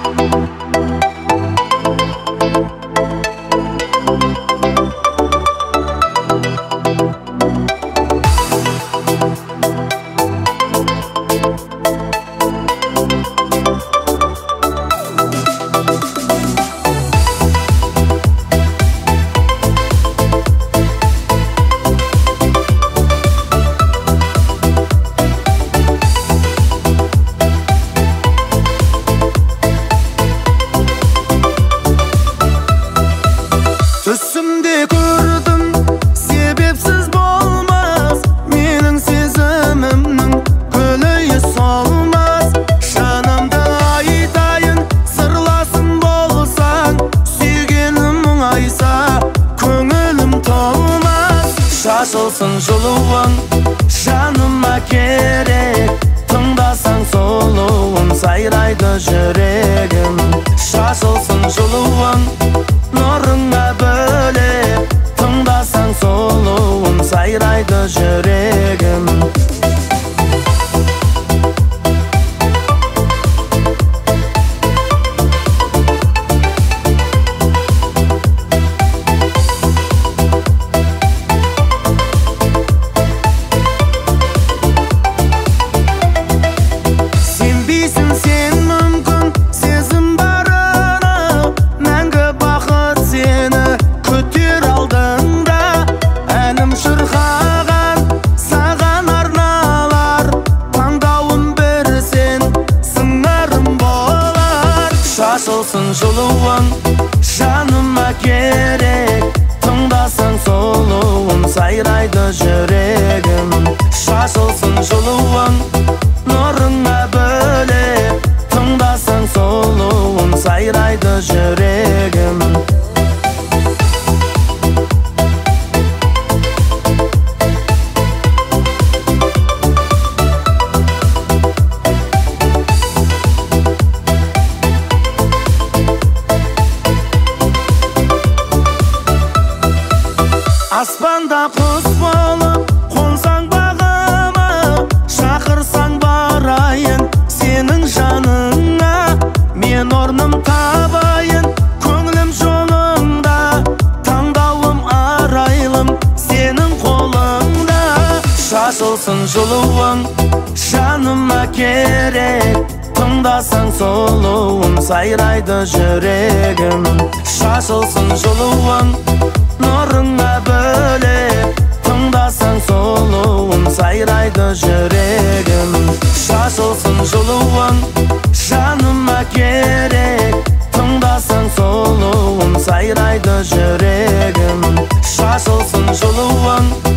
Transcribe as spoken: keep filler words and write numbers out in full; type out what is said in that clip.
Түсімде көрдім, себепсіз болмас, менің сезімімнің гүлі солмас. Жанымды айтайын, сырласын болсаң, сүйгенім мұңайса, көңілім толмас. Шашылсын жылуың, жаныма керек, тыңдасаң сұлуым, сайрайды жүрегім. Шашылсын жылуың, нұрыңа бөлеп, тыңдасаң сұлуым, сайрайды жүрегім. Сенбейсің сен мүмкін, сезім барына, мәңгі бақыт сені күтер алдыңда. Әнім шырқаған, саған арналар, таңдауым бір сен, сыңарым болар. Шашылсын жылуың, жаныма керек, тыңдасаң сұлуым, сайрайды жүрегім. Шашылсын жылуың, нұрыңа бөлеп, тыңдасаң сұлуым, сайрайды жүрегім. Аспанда құс болып, қонсаң бағыма, шақырсаң барайын сенің жаныңа. Мен орным табайын, көңілім жолыңда, таңдауым арайлым сенің қолыңда. Шашылсын жылуың, жаныма керек, тыңдасаң сұлуым, сайрайды жүрегім. Шашылсын жылуың, нұрыңа бөлеп, тыңдасаң сұлуым, сайрайды жүрегім. Шашылсын жылуың, жаныма керек, тыңдасаң сұлуым, сайрайды жүрегім. Шашылсын жылуың,